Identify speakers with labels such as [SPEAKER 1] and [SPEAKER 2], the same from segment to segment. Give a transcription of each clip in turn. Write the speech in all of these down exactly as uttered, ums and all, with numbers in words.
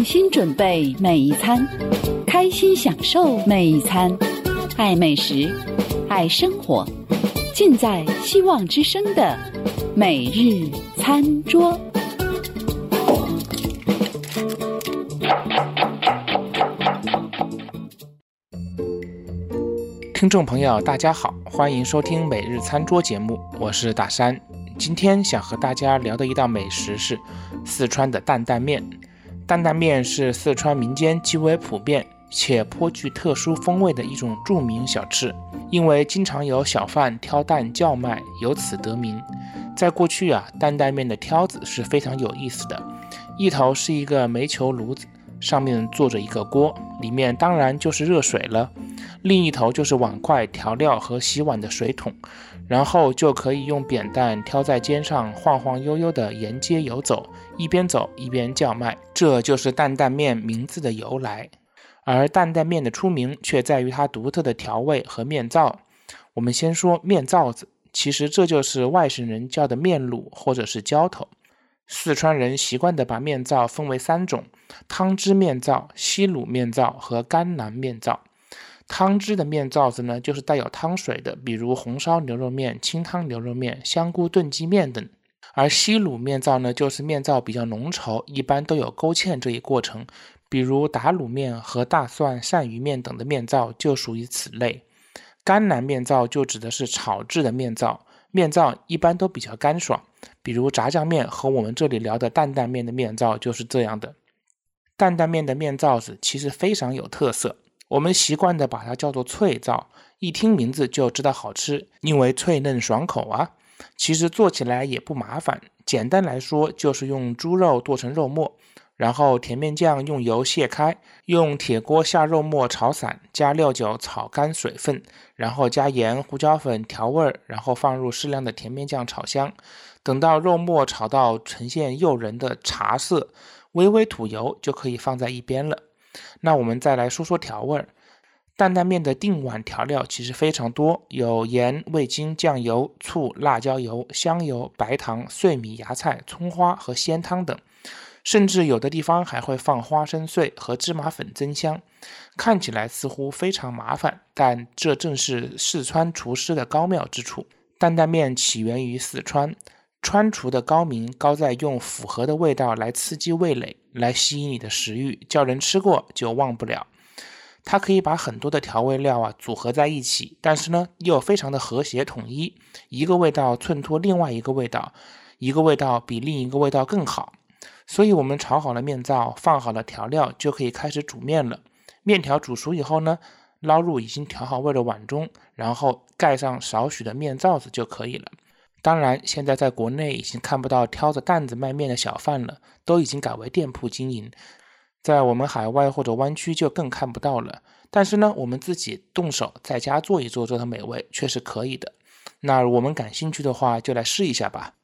[SPEAKER 1] 用心准备每一餐，开心享受每一餐，爱美食，爱生活，尽在希望之声的每日餐桌。
[SPEAKER 2] 听众朋友大家好，欢迎收听每日餐桌节目，我是大山。今天想和大家聊的一道美食是四川的担担面。担担面是四川民间极为普遍且颇具特殊风味的一种著名小吃，因为经常有小贩挑担叫卖，由此得名。在过去啊，担担面的挑子是非常有意思的，一头是一个煤球炉子，上面坐着一个锅，里面当然就是热水了，另一头就是碗筷、调料和洗碗的水桶，然后就可以用扁担挑在肩上，晃晃悠悠地沿街游走，一边走一边叫卖，这就是担担面名字的由来。而担担面的出名却在于它独特的调味和面皂。我们先说面皂子，其实这就是外省人叫的面卤或者是浇头。四川人习惯地把面皂分为三种：汤汁面皂、西卤面皂和甘蓝面皂。汤汁的面皂子呢，就是带有汤水的，比如红烧牛肉面、清汤牛肉面、香菇炖鸡面等。而西卤面皂呢，就是面皂比较浓稠，一般都有勾芡这一过程，比如打卤面和大蒜鳝鱼面等的面皂就属于此类。甘蓝面皂就指的是炒制的面皂，面皂一般都比较干爽，比如炸酱面和我们这里聊的担担面的面皂就是这样的。担担面的面皂子其实非常有特色，我们习惯的把它叫做脆皂，一听名字就知道好吃，因为脆嫩爽口啊。其实做起来也不麻烦，简单来说就是用猪肉剁成肉末，然后甜面酱用油卸开，用铁锅下肉末炒散，加料酒炒干水分，然后加盐、胡椒粉调味，然后放入适量的甜面酱炒香，等到肉末炒到呈现诱人的茶色，微微吐油就可以放在一边了。那我们再来说说调味。担担面的定碗调料其实非常多，有盐、味精、酱油、醋、辣椒油、香油、白糖、碎米、芽菜、葱花和鲜汤等，甚至有的地方还会放花生碎和芝麻粉增香。看起来似乎非常麻烦，但这正是四川厨师的高妙之处。担担面起源于四川，川厨的高明高在用复合的味道来刺激味蕾，来吸引你的食欲，叫人吃过就忘不了。它可以把很多的调味料啊组合在一起，但是呢又非常的和谐统一，一个味道衬托另外一个味道，一个味道比另一个味道更好。所以我们炒好了面皂，放好了调料，就可以开始煮面了。面条煮熟以后呢，捞入已经调好味的碗中，然后盖上少许的面皂子就可以了。当然现在在国内已经看不到挑着担子卖面的小贩了，都已经改为店铺经营，在我们海外或者湾区就更看不到了。但是呢，我们自己动手在家做一做这套美味却是可以的。那我们感兴趣的话就来试一下吧。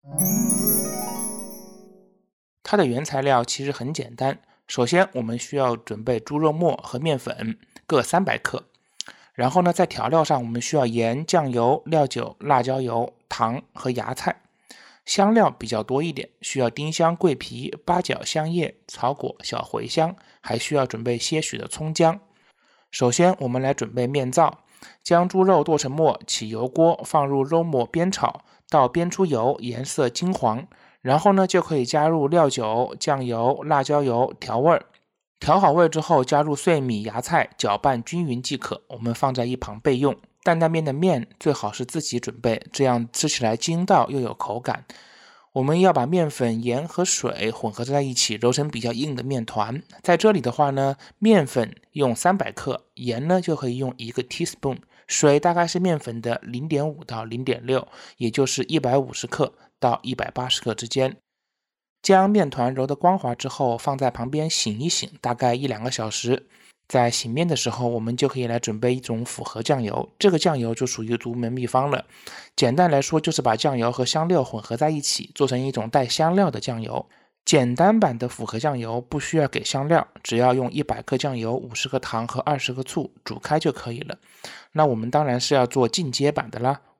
[SPEAKER 2] 它的原材料其实很简单，首先我们需要准备猪肉末和面粉各三百克，然后呢在调料上我们需要盐、酱油、料酒、辣椒油、糖和芽菜。香料比较多一点，需要丁香、桂皮、八角、香叶、草果、小茴香，还需要准备些许的葱姜。首先我们来准备面皂，将猪肉剁成末，起油锅，放入肉末煸炒，到煸出油，颜色金黄，然后呢就可以加入料酒、酱油、辣椒油调味。调好味之后，加入碎米、芽菜，搅拌均匀即可，我们放在一旁备用。担担面的面最好是自己准备，这样吃起来筋道又有口感。我们要把面粉、盐和水混合在一起，揉成比较硬的面团。在这里的话呢，面粉用三百克，盐呢就可以用一个 teaspoon， 水大概是面粉的 零点五 到 零点六， 也就是一百五十克到一百八十克之间。将面团揉得光滑之后，放在旁边醒一醒，大概一两个小时。在醒面的时候，我们就可以来准备一种复合酱油，这个酱油就属于独门秘方了。简单来说，就是把酱油和香料混合在一起，做成一种带香料的酱油。简单版的复合酱油不需要给香料，只要用一百克酱油、五十克糖和二十克醋煮开就可以了。那我们当然是要做进阶版的啦，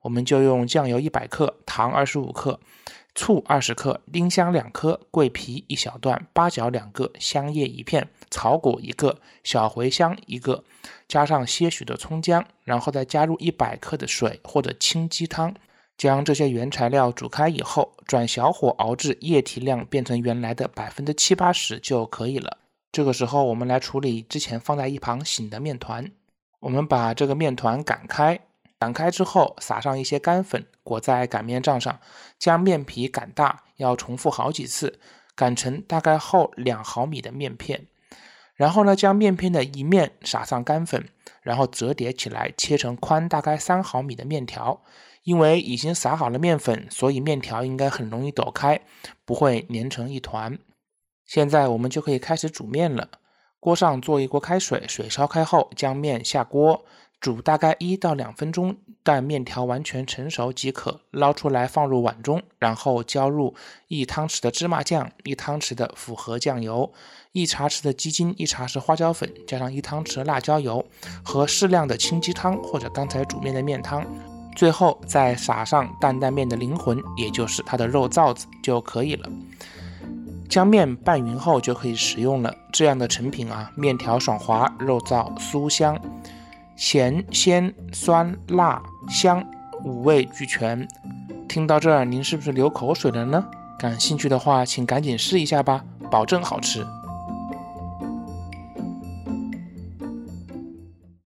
[SPEAKER 2] 我们就用酱油一百克、糖二十五克、醋二十克、丁香两颗、桂皮一小段、八角两个、香叶一片、草果一个、小茴香一个，加上些许的葱姜，然后再加入一百克的水或者清鸡汤，将这些原材料煮开以后，转小火熬至液体量变成原来的 百分之七八十 就可以了。这个时候我们来处理之前放在一旁醒的面团。我们把这个面团擀开，擀开之后撒上一些干粉，裹在擀面杖上，将面皮擀大，要重复好几次，擀成大概厚两毫米的面片。然后呢，将面片的一面撒上干粉，然后折叠起来，切成宽大概三毫米的面条。因为已经撒好了面粉，所以面条应该很容易抖开，不会粘成一团。现在我们就可以开始煮面了。锅上做一锅开水，水烧开后将面下锅，煮大概一到两分钟，待面条完全成熟即可，捞出来放入碗中，然后浇入一汤匙的芝麻酱、一汤匙的复合酱油、一茶匙的鸡精、一茶匙花椒粉，加上一汤匙辣椒油和适量的清鸡汤或者刚才煮面的面汤，最后再撒上担担面的灵魂，也就是它的肉燥子就可以了。将面拌匀后就可以食用了。这样的成品啊，面条爽滑，肉燥酥香，咸鲜酸辣香五味俱全。听到这儿您是不是流口水了呢？感兴趣的话请赶紧试一下吧，保证好吃。